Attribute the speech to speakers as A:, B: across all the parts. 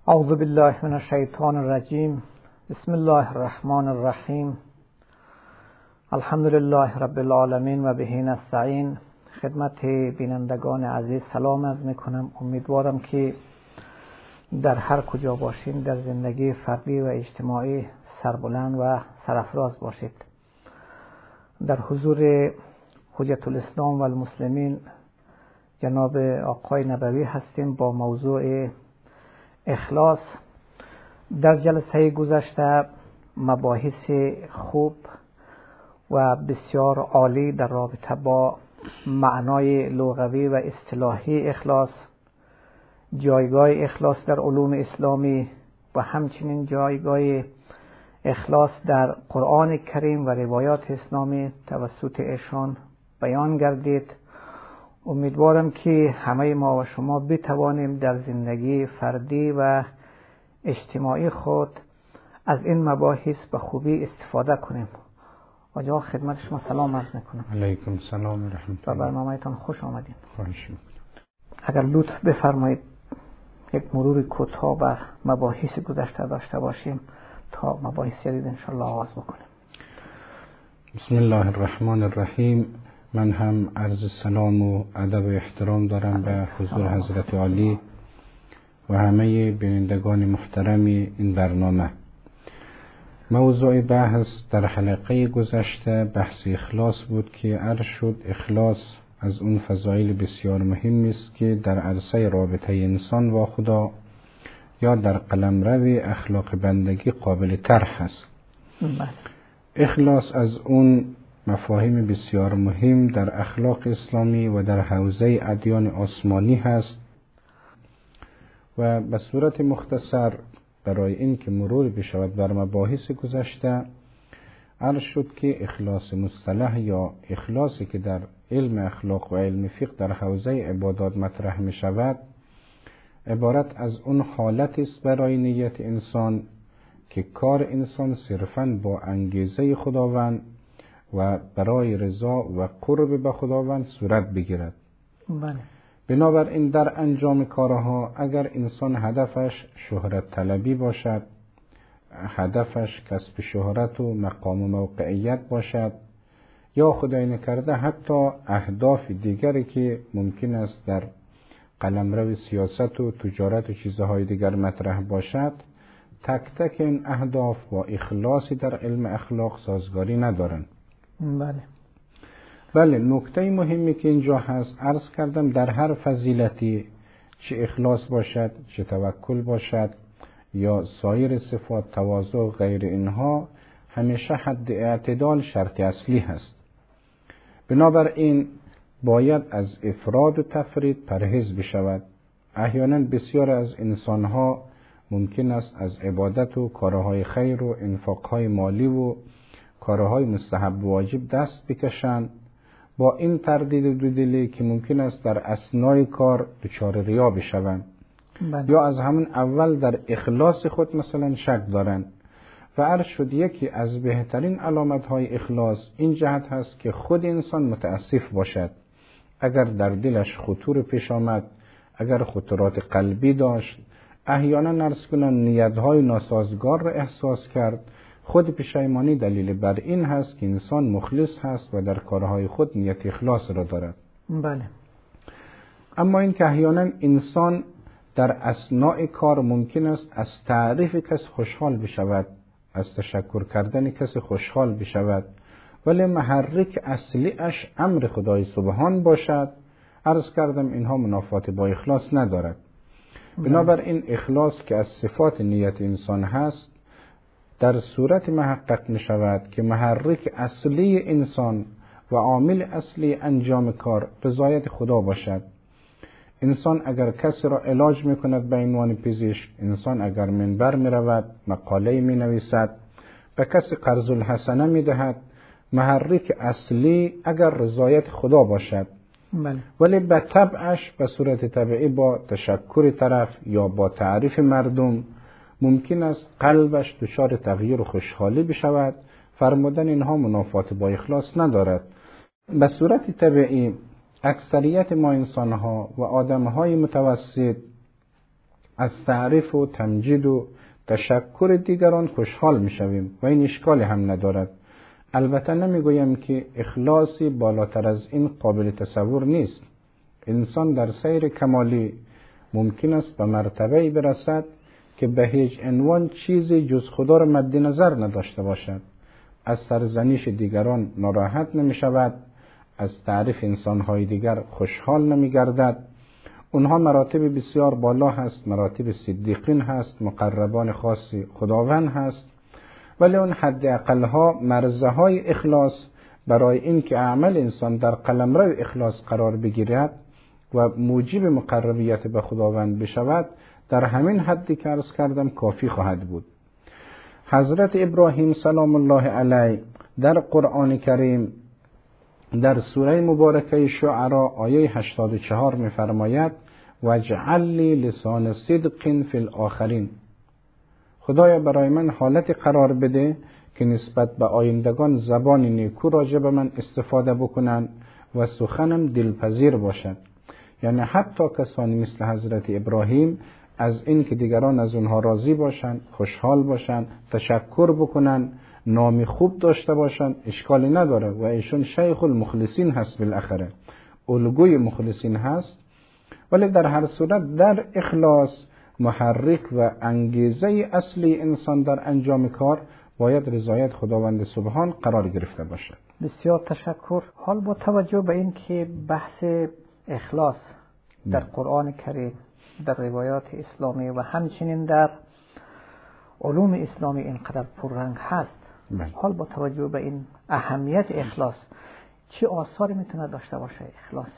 A: اعوذ بالله من الشیطان الرجیم. بسم الله الرحمن الرحیم. الحمد لله رب العالمین و به نستعین. خدمت بینندگان عزیز سلام عرض میکنم. امیدوارم که در هر کجا باشین در زندگی فردی و اجتماعی سربلند و سرافراز باشید. در حضور حجت الاسلام و المسلمین جناب آقای نبوی هستیم با موضوع اخلاص. در جلسه گذشته مباحث خوب و بسیار عالی در رابطه با معنای لغوی و اصطلاحی اخلاص، جایگاه اخلاص در علوم اسلامی و همچنین جایگاه اخلاص در قرآن کریم و روایات اسلامی توسط ایشان بیان گردید. امیدوارم که همه ما و شما بتوانیم در زندگی فردی و اجتماعی خود از این مباحث به خوبی استفاده کنیم. آقا خدمت شما سلام عرض میکنم.
B: علیکم سلام و رحمت الله.
A: برنامه‌تان خوش آمدید.
B: خواهش میکنم.
A: اگر لطف بفرمایید یک مرور کوتاه بر مباحث گذشته داشته باشیم تا مباحث جدید ان شاء الله آغاز بکنیم.
B: بسم الله الرحمن الرحیم. من هم عرض سلام و ادب و احترام دارم به حضور حضرت عالی و همه بینندگان محترم این برنامه. موضوع بحث در حلقه گذشته بحث اخلاص بود که عرض شد اخلاص از اون فضایل بسیار مهمی است که در عرصه رابطه انسان با خدا یا در قلمرو اخلاق بندگی قابل طرح است. اخلاص از اون مفاهیم بسیار مهم در اخلاق اسلامی و در حوزه ادیان آسمانی هست و به صورت مختصر برای این که مرور بشود بر مباحث گذشته عرض شد که اخلاص مصطلح یا اخلاصی که در علم اخلاق و علم فقه در حوزه عبادات مطرح می شود عبارت از اون حالت است برای نیت انسان که کار انسان صرفاً با انگیزه خداوند و برای رضا و قرب به خداوند صورت بگیرد.
A: بله.
B: بنابراین در انجام کارها اگر انسان هدفش شهرت طلبی باشد، هدفش کسب شهرت و مقام و موقعیت باشد یا خدای نکرده حتی اهداف دیگری که ممکن است در قلمرو سیاست و تجارت و چیزهای دیگر مطرح باشد، تک تک این اهداف با اخلاصی در علم اخلاق سازگاری ندارند. بله نکته مهمی که اینجا هست عرض کردم در هر فضیلتی چه اخلاص باشد چه توکل باشد یا سایر صفات تواضع و غیر اینها همیشه حد اعتدال شرط اصلی هست. بنابراین باید از افراد و تفرید پرهیز بشود. احیانا بسیار از انسانها ممکن است از عبادت و کارهای خیر و انفاقهای مالی و کارهای مستحب و واجب دست بکشند با این تردید و دودلی که ممکن است در اثنای کار دچار ریا بشوند یا از همون اول در اخلاص خود مثلا شک دارند. و عرض شد یکی از بهترین علامت‌های اخلاص این جهت هست که خود انسان متاسف باشد. اگر در دلش خطور پیش آمد، اگر خطرات قلبی داشت، احیانا عرض کنم نیت‌های ناسازگار را احساس کرد، خود پشیمانی دلیل بر این هست که انسان مخلص هست و در کارهای خود نیت اخلاص را دارد.
A: بله.
B: اما این که احیانا انسان در اثناء کار ممکن است از تعریف کس خوشحال بشود، از تشکر کردن کس خوشحال بشود، ولی محرک اصلی اش امر خدای سبحان باشد، عرض کردم اینها منافات با اخلاص ندارد. بنابراین اخلاص که از صفات نیت انسان هست در صورت محقق می شود که محرک اصلی انسان و عامل اصلی انجام کار رضایت خدا باشد. انسان اگر کسی را علاج می کند به عنوان پزشک، انسان اگر منبر می رود مقاله می نویسد به کسی قرض الحسنه می دهد، محرک اصلی اگر رضایت خدا باشد.
A: بله.
B: ولی به طبعش به صورت طبیعی با تشکر طرف یا با تعریف مردم ممکن است قلبش دچار تغییر و خوشحالی بشود. فرمودن اینها منافات با اخلاص ندارد. به صورت طبیعی اکثریت ما انسانها و آدمهای متوسط از تعریف و تمجید و تشکر دیگران خوشحال میشویم و این اشکالی هم ندارد. البته نمیگویم که اخلاصی بالاتر از این قابل تصور نیست. انسان در سیر کمالی ممکن است به مرتبه‌ای برسد که به هیچ عنوان چیزی جز خدا را مد نظر نداشته باشد. از سرزنش دیگران ناراحت نمی شود، از تعریف انسان‌های دیگر خوشحال نمی گردد. اونها مراتب بسیار بالا هست، مراتب صدیقین هست، مقربان خاص خداوند هست، ولی اون حد اقلها مرزه های اخلاص برای این که عمل انسان در قلمرو اخلاص قرار بگیرد و موجب مقربیت به خداوند بشود، در همین حدی که عرض کردم کافی خواهد بود. حضرت ابراهیم سلام الله علیه در قرآن کریم در سوره مبارکه شعراء آیه 84 می‌فرماید واجعل لی لسان صدق فی الاخرین. خدایا برای من حالت قرار بده که نسبت به آیندگان زبان نیکو راجع به من استفاده بکنن و سخنم دلپذیر باشد. یعنی حتی کسانی مثل حضرت ابراهیم از این که دیگران از اونها راضی باشن، خوشحال باشن، تشکر بکنن، نام خوب داشته باشن، اشکالی نداره و ایشون شیخ المخلصین هست، بالاخره الگوی مخلصین هست. ولی در هر صورت در اخلاص محرک و انگیزه اصلی انسان در انجام کار باید رضایت خداوند سبحان قرار گرفته باشد.
A: بسیار تشکر. حال با توجه به این که بحث اخلاص در قرآن کریم، در روایات اسلامی و همچنین در علوم اسلامی اینقدر پررنگ هست، حال با توجه به این اهمیت اخلاص چه آثاری میتونه داشته باشه اخلاص؟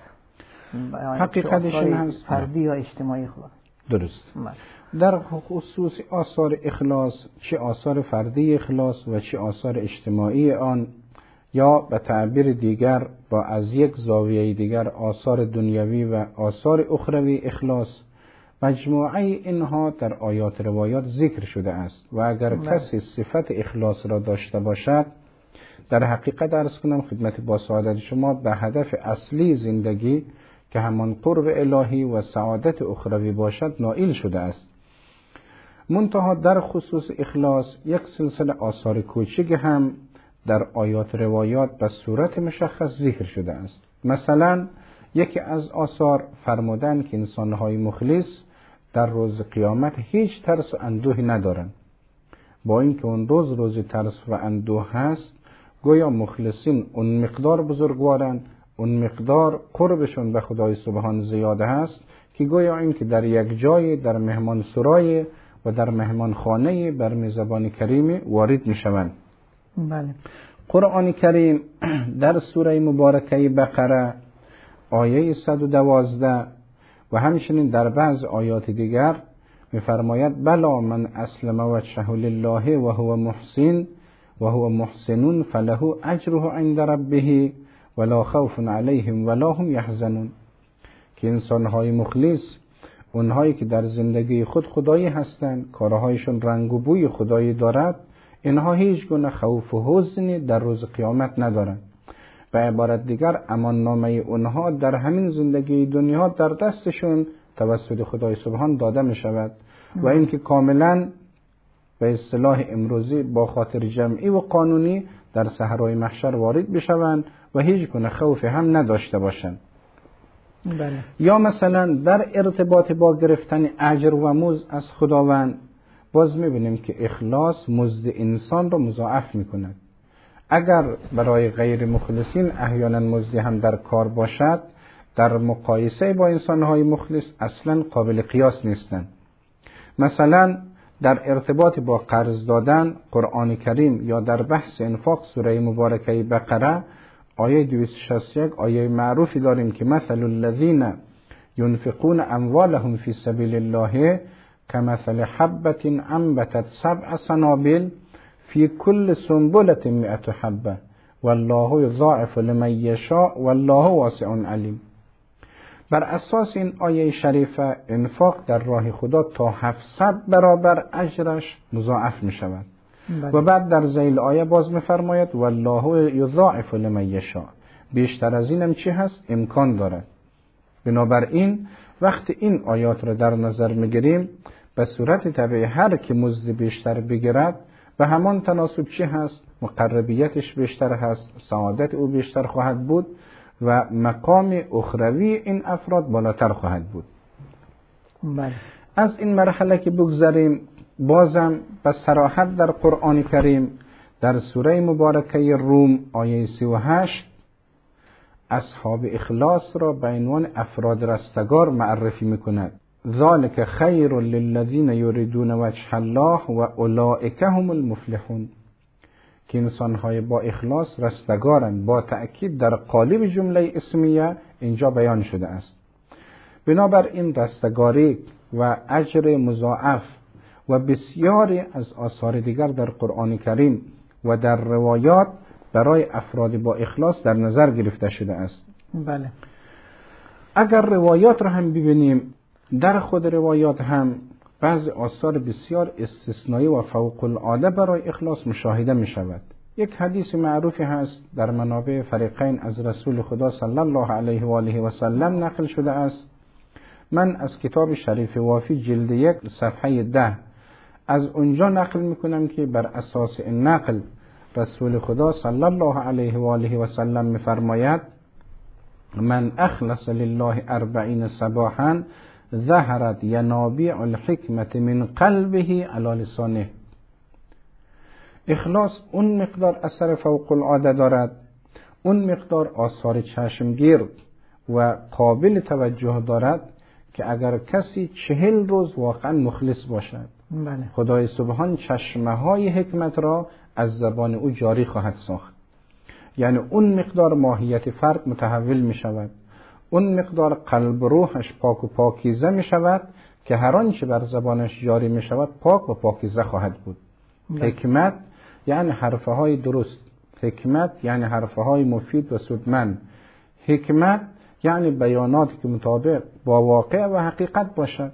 B: حقیقتش این هست
A: فردی یا اجتماعی خود.
B: درست. در خصوص آثار اخلاص، چه آثار فردی اخلاص و چه آثار اجتماعی آن، یا به تعبیر دیگر با از یک زاویه دیگر آثار دنیوی و آثار اخروی اخلاص، مجموعه اینها در آیات روایات ذکر شده است و اگر کسی صفت اخلاص را داشته باشد، در حقیقت عرض کنم خدمت با سعادت شما به هدف اصلی زندگی که همان قرب الهی و سعادت اخروی باشد نائل شده است. منتها در خصوص اخلاص یک سلسله آثار کوچک هم در آیات روایات به صورت مشخص ذکر شده است. مثلا یکی از آثار فرمودن که انسان‌های مخلص در روز قیامت هیچ ترس و اندوهی ندارند. با اینکه اون روز ترس و اندوه هست، گویا مخلصین اون مقدار بزرگوارن، اون مقدار قربشون به خدای سبحان زیاده هست که گویا این که در یک جای در مهمان سرای و در مهمان خانه بر میزبان کریم وارد می شوند.
A: بله.
B: قرآن کریم در سوره مبارکه بقره آیه 112 و همچنین در بعض آیات دیگر می‌فرماید بلا من اسلم وجهه لله و هو محسن فله اجره عند ربه ولا خوف علیهم ولا هم یحزنون. که انسان‌های مخلص، اونهایی که در زندگی خود خدایی هستند، کارهایشون رنگ و بوی خدایی دارد، اینها هیچ گونه خوف و حزنی در روز قیامت ندارند. به عبارت دیگر امان نامه اونها در همین زندگی دنیا در دستشون توسط خدای سبحان داده می شود و این که کاملا به اصطلاح امروزی با خاطر جمعی و قانونی در صحرای محشر وارد بشوند و هیچ گونه خوف هم نداشته باشند.
A: بله.
B: یا مثلا در ارتباط با گرفتن اجر و مزد از خداوند باز می‌بینیم که اخلاص مزد انسان را مضاعف می‌کند. اگر برای غیر مخلصین احیانا مزدی هم در کار باشد، در مقایسه با انسان‌های مخلص اصلا قابل قیاس نیستند. مثلا در ارتباط با قرض دادن قرآن کریم یا در بحث انفاق سوره مبارکه بقره آیه 261 آیه معروفی داریم که مثل الذین ينفقون اموالهم فی سبیل الله كمثل حبة انبتت 7 سنابل فی کل سنبلة 100 حبة والله یضاعف لمن یشاء والله واسع علیم. بر اساس این آیه شریفه انفاق در راه خدا تا 700 برابر اجرش مضاعف می شود. و بعد در ذیل آیه باز می فرماید والله یضاعف لمن یشاء. بیشتر از اینم چی هست؟ امکان دارد. بنابراین وقتی این آیات را در نظر میگیریم به صورت طبیعی هر کی مزد بیشتر بگیرد به همان تناسب چی هست؟ مقربیتش بیشتر هست، سعادت او بیشتر خواهد بود و مقام اخروی این افراد بالاتر خواهد بود.
A: بله.
B: از این مرحله که بگذریم، بازم به صراحت در قرآن کریم در سوره مبارکه روم آیه 38 اصحاب اخلاص را به عنوان افراد رستگار معرفی میکند. ذالک خیر للذین یریدون وجه الله و اولئک هم المفلحون، که انسان‌های با اخلاص رستگارند. با تأکید در قالب جمله اسمیه اینجا بیان شده است. بنابر این رستگاری و اجر مضاعف و بسیاری از آثار دیگر در قرآن کریم و در روایات برای افراد با اخلاص در نظر گرفته شده است.
A: بله.
B: اگر روایات را هم ببینیم، در خود روایات هم بعض آثار بسیار استثنایی و فوق العاده برای اخلاص مشاهده می شود. یک حدیث معروفی هست در منابع فریقین از رسول خدا صلی الله علیه و آله و سلم نقل شده است. من از کتاب شریف وافی جلد 1 صفحه 10 از اونجا نقل میکنم که بر اساس این نقل رسول خدا صلی الله علیه و آله و سلم میفرماید: من اخلص لله 40 صباحا ظهرت ینابیع الحکمت من قلبه علی لسانه. اخلاص اون مقدار اثر فوق العاده دارد، اون مقدار آثار چشمگیر و قابل توجه دارد که اگر کسی 40 روز واقعا مخلص باشد،
A: بله.
B: خدای سبحان چشمه های حکمت را از زبان او جاری خواهد ساخت. یعنی اون مقدار ماهیت فرد متحول می شود، اون مقدار قلب روحش پاک و پاکیزه می شود که هر آنچه بر زبانش جاری می شود پاک و پاکیزه خواهد بود. حکمت یعنی حرفه های درست، حکمت یعنی حرفه های مفید و سودمند، حکمت یعنی بیاناتی که مطابق با واقع و حقیقت باشد.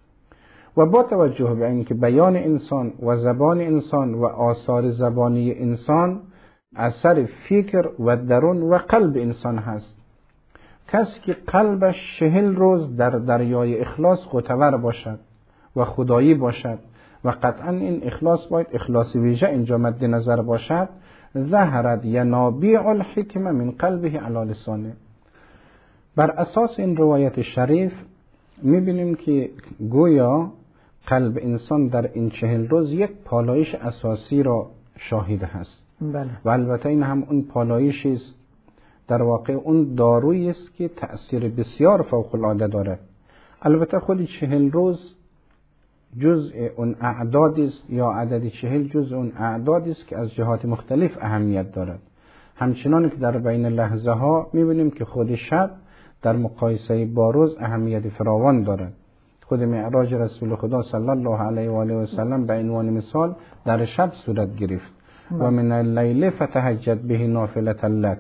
B: و با توجه به اینکه بیان انسان و زبان انسان و آثار زبانی انسان اثر فکر و درون و قلب انسان هست، کسی که قلبش 40 روز در دریای اخلاص غوطه‌ور باشد و خدایی باشد و قطعا این اخلاص باید اخلاص ویژه اینجا مد نظر باشد، ظهرت ینابیع الحکمه من قلبه علی لسانه. بر اساس این روایت شریف میبینیم که گویا قلب انسان در این 40 روز یک پالایش اساسی را شاهد هست.
A: بله.
B: و البته این هم اون پالایشی است، در واقع اون دارویی است که تأثیر بسیار فوق العاده دارد. البته خود 40 روز جزء اون اعدادی است، یا عدد 40 جزء اون اعدادی است که از جهات مختلف اهمیت دارد. همچنان که در بین لحظه ها میبینیم که خود شب در مقایسه با روز اهمیت فراوان دارد. خود معراج رسول خدا صلی الله علیه و آله و سلم به عنوان مثال در شب صورت گرفت. و من اللیل فتهجد به نافلة لک.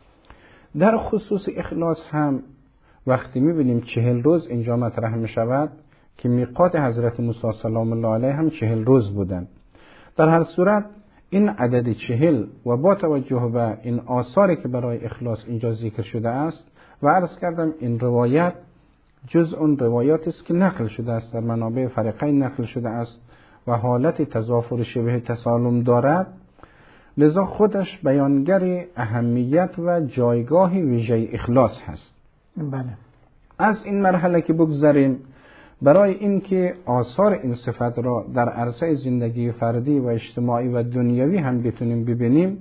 B: در خصوص اخلاص هم وقتی میبینیم 40 روز اینجا مطرح می شود که میقات حضرت موسی سلام الله علیه هم 40 روز بودند. در هر صورت این عدد 40 و با توجه به این آثاری که برای اخلاص اینجا ذکر شده است و عرض کردم این روایت جز اون روایات است که نقل شده است، در منابع فریقین نقل شده است و حالت تضافر شبه تسالم دارد، لذا خودش بیانگر اهمیت و جایگاه ویژه اخلاص هست.
A: بله.
B: از این مرحله که بگذاریم، برای اینکه آثار این صفت را در عرصه زندگی فردی و اجتماعی و دنیوی هم بتونیم ببینیم،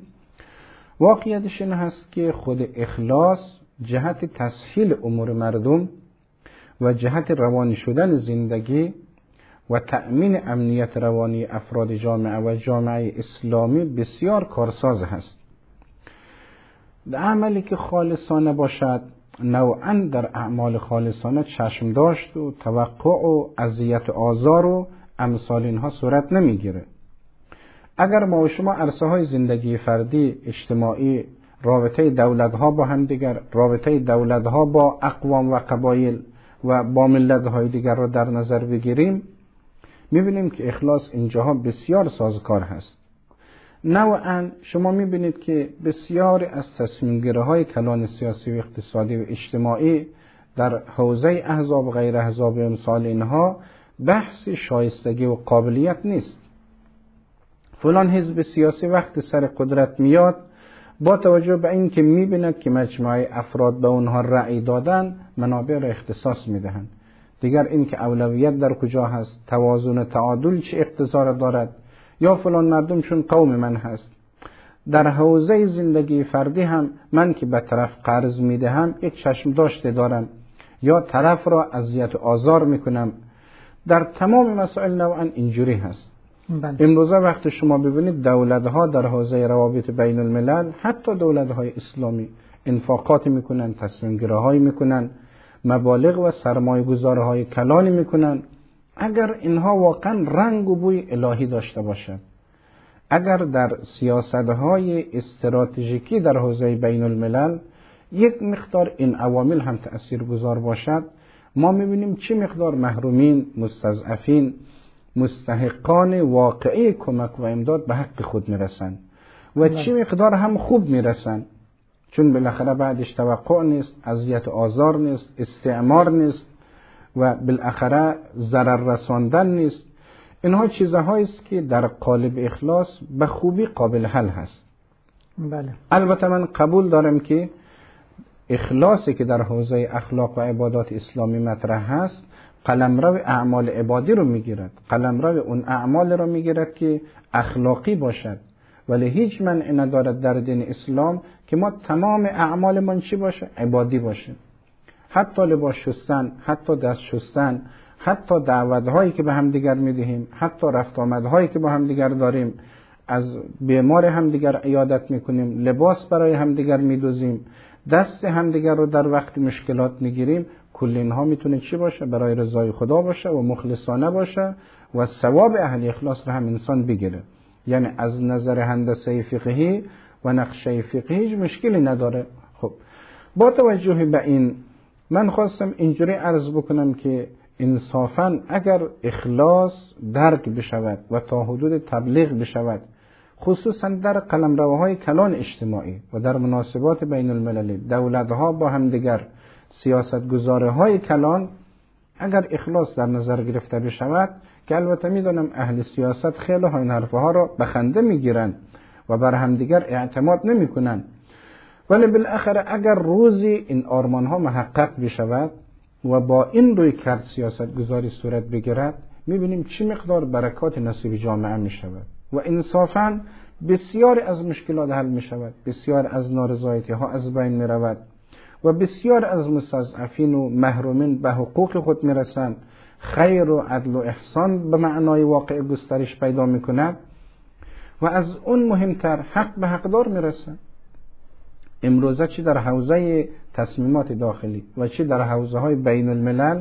B: واقعیتش این هست که خود اخلاص جهت تسهیل امور مردم و جهت روانی شدن زندگی و تأمین امنیت روانی افراد جامعه و جامعه اسلامی بسیار کارساز هست. در عملی که خالصانه باشد، نوعاً در اعمال خالصانه چشم داشت و توقع و اذیت و آزار و امثال اینها صورت نمیگیره. اگر ما و شما عرصه های زندگی فردی، اجتماعی، رابطه دولت ها با هم دیگر، رابطه دولت ها با اقوام و قبایل و با ملت های دیگر را در نظر بگیریم، میبینیم که اخلاص اینجاها بسیار سازگار هست. نوعاً شما میبینید که بسیاری از تصمیم‌گیری‌های کلان سیاسی و اقتصادی و اجتماعی در حوزه احزاب و غیر احزاب امثال اینها بحث شایستگی و قابلیت نیست. فلان حزب سیاسی وقت سر قدرت میاد، با توجه به این که میبیند که مجموعه افراد به اونها رأی دادن، منابع را اختصاص میدهند. دیگر این که اولویت در کجا هست، توازن و تعادل چه اقتضا را دارد، یا فلان مردم چون قوم من هست. در حوزه زندگی فردی هم من که به طرف قرض میدهم یک چشم داشته دارم یا طرف را اذیت و آزار میکنم. در تمام مسائل نوعا اینجوری هست. امروزه وقت شما ببینید دولت‌ها در حوزه روابط بین الملل، حتی دولت‌های اسلامی، انفاقات میکنن، تصمیم گیری‌هایی میکنن، مبالغ و سرمایه‌گذاری‌های کلانی میکنن. اگر اینها واقعا رنگ و بوی الهی داشته باشد، اگر در سیاست‌های استراتژیکی در حوزه بین الملل یک مقدار این عوامل هم تأثیرگذار باشد، ما میبینیم چه مقدار محرومین، مستضعفین، مستحقان واقعی کمک و امداد به حق خود میرسند و چه مقدار هم خوب میرسند، چون بالاخره بعدش توقع نیست، اذیت و آزار نیست، استعمار نیست و بالاخره ضرر رساندن نیست. اینها چیزهایی است که در قالب اخلاص به خوبی قابل حل هست.
A: بله.
B: البته من قبول دارم که اخلاصی که در حوزه اخلاق و عبادات اسلامی مطرح هست قلمرو اعمال عبادی رو میگیرد، قلمرو اون اعمال رو میگیرد که اخلاقی باشد، ولی هیچ منع ندارد در دین اسلام که ما تمام اعمال من چی باشه؟ عبادی باشه. حتی لباس شستن، حتی دست شستن، حتی دعوت‌هایی که به هم دیگر میدهیم، حتی رفت آمدهایی که با هم دیگر داریم، از بیمار هم دیگر عیادت میکنیم، لباس برای هم دیگر میدوزیم، دست هم دیگر رو در وقت مشکلات میگیریم، کل اینها میتونه چی باشه؟ برای رضای خدا باشه و مخلصانه باشه و ثواب اهل اخلاص رو هم انسان بگیره. یعنی از نظر هندسه فقهی و نقشه فقهی هیچ مشکلی نداره. خب با توجه به این من خواستم اینجوری عرض بکنم که انصافاً اگر اخلاص درک بشود و تا حدود تبلیغ بشود، خصوصاً در قلمروهای کلان اجتماعی و در مناسبات بین المللی، دولت‌ها با هم دیگر، سیاستگزارهای کلان، اگر اخلاص در نظر گرفته بشود، که البته میدونم اهل سیاست خیلی ها این حرفها را به خنده میگیرن و بر هم دیگر اعتماد نمیکنن، ولی بالاخره اگر روزی این آرمانها محقق بشود و با این روی کرد سیاست گذاری صورت بگیرد، میبینیم چه مقدار برکات نصیب جامعه میشود و انصافاً بسیار از مشکلات حل میشود، بسیار از نارضایتی ها از بین میرود و بسیار از مستضعفین و محرومین به حقوق خود میرسند. خیر و عدل و احسان به معنای واقع گسترش پیدا میکند و از اون مهمتر حق به حقدار میرسند. امروزه چی در حوزه تصمیمات داخلی و چی در حوزه های بین الملل،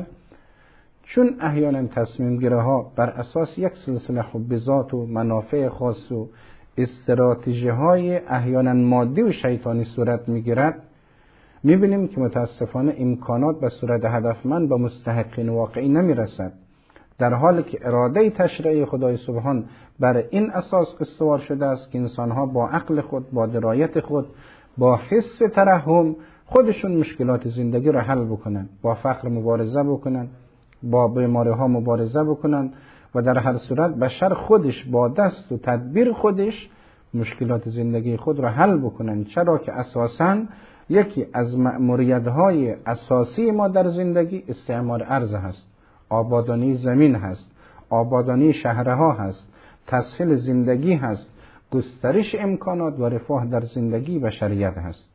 B: چون احیانا تصمیم گیری ها بر اساس یک سلسله حب و منافع خاص و استراتژی های احیانا مادی و شیطانی صورت میگیرد، میبینیم که متاسفانه امکانات به صورت هدفمند به مستحقین واقعی نمیرسد، در حالی که اراده تشریعی خدای سبحان بر این اساس استوار شده است که انسانها با عقل خود، با درایت خود، با حس ترحم خودشون مشکلات زندگی را حل بکنن، با فقر مبارزه بکنن، با بیماری ها مبارزه بکنن و در هر صورت بشر خودش با دست و تدبیر خودش مشکلات زندگی خود را حل بکنن. چرا که اساساً یکی از مأموریت‌های اساسی ما در زندگی استعمار ارض هست، آبادانی زمین هست، آبادانی شهرها هست، تسهیل زندگی هست، گسترش امکانات و رفاه در زندگی بشریت هست.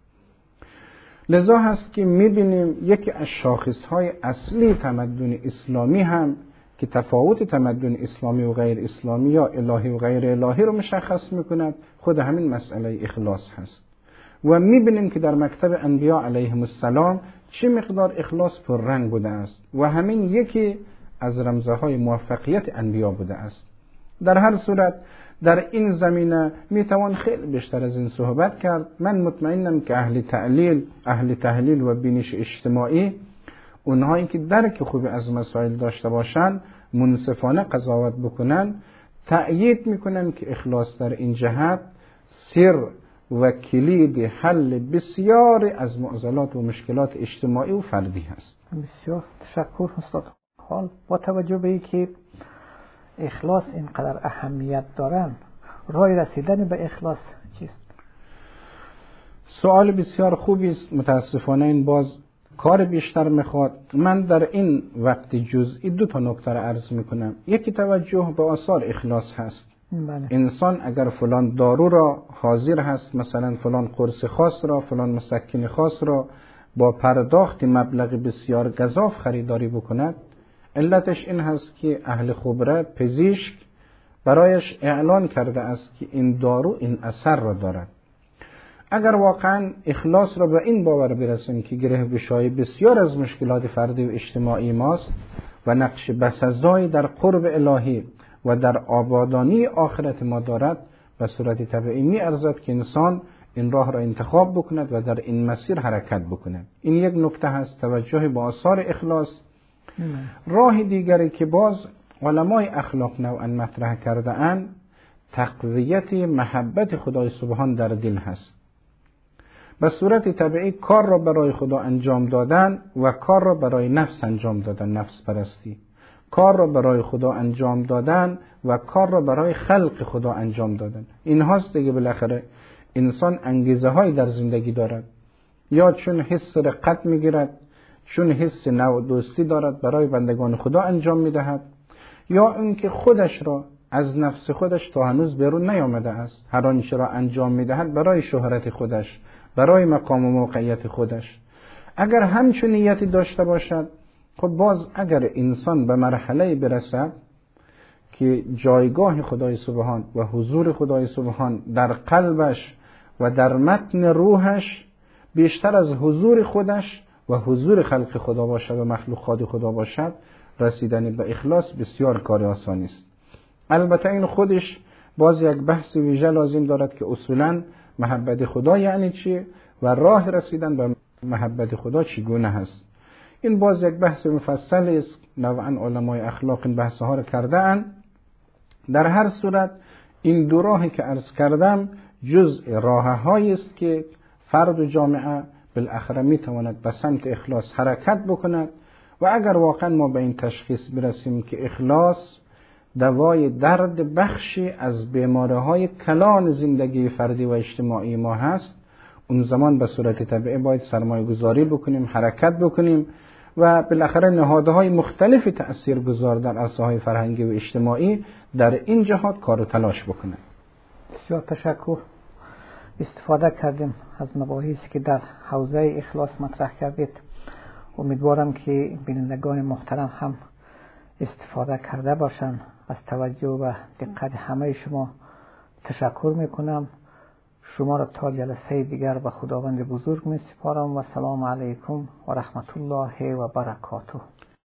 B: لذا هست که می‌بینیم یکی از شاخص‌های اصلی تمدن اسلامی هم که تفاوت تمدن اسلامی و غیر اسلامی یا الهی و غیر الهی رو مشخص می‌کند، خود همین مسئله اخلاص هست. و می‌بینیم که در مکتب انبیا علیهم السلام چه مقدار اخلاص پر رنگ بوده است و همین یکی از رمزهای موفقیت انبیا بوده است. در هر صورت در این زمینه میتوان خیلی بیشتر از این صحبت کرد. من مطمئنم که اهل تحلیل و بینش اجتماعی، اونهایی که درک خوبی از مسائل داشته باشند، منصفانه قضاوت بکنن، تأیید میکنن که اخلاص در این جهت سر و کلید حل بسیاری از معضلات و مشکلات اجتماعی و فردی هست.
A: بسیار تشکر استاد. حال با توجه به اینکه اخلاص اینقدر اهمیت دارن، راه رسیدن به اخلاص چیست؟
B: سوال بسیار خوبی است. متاسفانه این باز کار بیشتر میخواد. من در این وقت جزئی 2 نکته را عرض میکنم. یکی توجه به آثار اخلاص هست.
A: بله.
B: انسان اگر فلان دارو را حاضر هست، مثلا فلان قرص خاص را، فلان مسکن خاص را با پرداخت مبلغ بسیار گزاف خریداری بکند، علتش این هست که اهل خبره پزشک برایش اعلان کرده است که این دارو این اثر را دارد. اگر واقعا اخلاص را به این باور برسیم که گره گشایی بسیار از مشکلات فردی و اجتماعی ماست و نقش بسزایی در قرب الهی و در آبادانی آخرت ما دارد، به صورت طبیعی می ارزد که انسان این راه را انتخاب بکند و در این مسیر حرکت بکند. این یک نکته هست، توجه به آثار اخلاص. راه دیگری که باز علمای اخلاق نوعا مطرح کرده اند، تقویت محبت خدای سبحان در دل هست. به صورت طبیعی کار را برای خدا انجام دادن و کار را برای نفس انجام دادن، نفس پرستی، کار را برای خدا انجام دادن و کار را برای خلق خدا انجام دادن، این هاست دیگه. بالاخره انسان انگیزه هایی در زندگی دارد، یا چون حس رقت میگیرد، چون حس نوع دوستی دارد برای بندگان خدا انجام میدهد، یا اون که خودش را از نفس خودش تا هنوز بیرون نیامده است، هر آنچه را انجام میدهد برای شهرت خودش، برای مقام و موقعیت خودش. اگر همچون نیتی داشته باشد، خب باز اگر انسان به مرحله برسد که جایگاه خدای سبحان و حضور خدای سبحان در قلبش و در متن روحش بیشتر از حضور خودش و حضور خلق خدا باشد و مخلوقات خدا باشد، رسیدن به اخلاص بسیار کار آسانی است. البته این خودش باز یک بحث ویژه لازم دارد که اصولاً محبت خدا یعنی چی و راه رسیدن به محبت خدا چگونه هست. این باز یک بحث مفصل است، نوعاً علمای اخلاق این بحث ها را کرده اند. در هر صورت این 2 راهی که عرض کردم جزء راه‌هایی است که فرد و جامعه بالاخره میتواند به سمت اخلاص حرکت بکند. و اگر واقعا ما به این تشخیص برسیم که اخلاص دوای درد بخشی از بیماری‌های کلان زندگی فردی و اجتماعی ما هست، اون زمان به صورت طبیعی باید سرمایه گذاری بکنیم، حرکت بکنیم و بالاخره نهادهای مختلف تأثیرگذار در عرصه‌های فرهنگی و اجتماعی در این جهات کار و تلاش بکنند.
A: بسیار تشکر. استفاده کردیم از مباحثی که در حوزه اخلاص مطرح کردید. امیدوارم که بینندگان محترم هم استفاده کرده باشند. از توجه و دقت همه شما تشکر میکنم. شما را تا جلسه دیگر به خداوند بزرگ می سپارم و سلام علیکم و رحمت الله و برکاته.